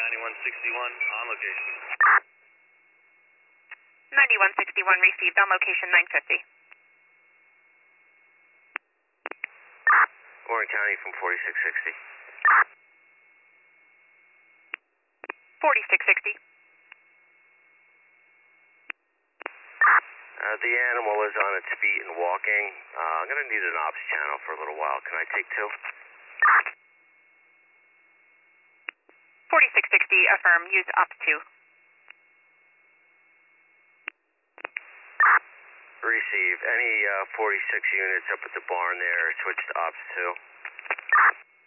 9161 on location. 9161 received on location 950. Warren County from 4660. 4660. The animal is on its feet and walking. I'm going to need an ops channel for a little while. Can I take two? 4660, affirm, use ops 2. Receive. Any 46 units up at the barn there, switch to ops 2.